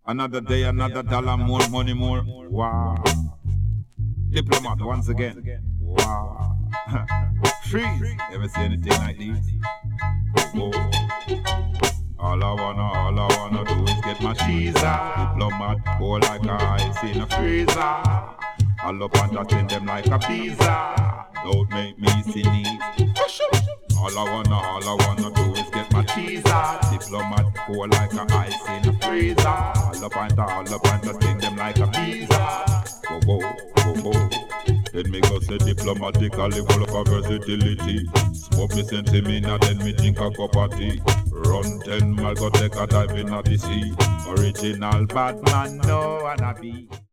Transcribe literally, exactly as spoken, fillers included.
Another day, another dollar, more money, more. Wow. Diplomat once again. Wow. Freeze. Ever see anything like this? Whoa. All I wanna, all I wanna do is get my cheese out. Diplomat, go like a ice in a freezer. All up and touching them like a pizza. Don't make me sneeze. All I wanna, all I wanna do is get my cheese out. Diplomat, go like a ice in a freezer. All up and all up and touching them like a pizza. Go, go, go, go. Then me go say diplomatically full of versatility. Smoke me sentimina, then me drink a cup of tea. Run ten mile, go take a dive in the sea. Original bad man, no wanna be.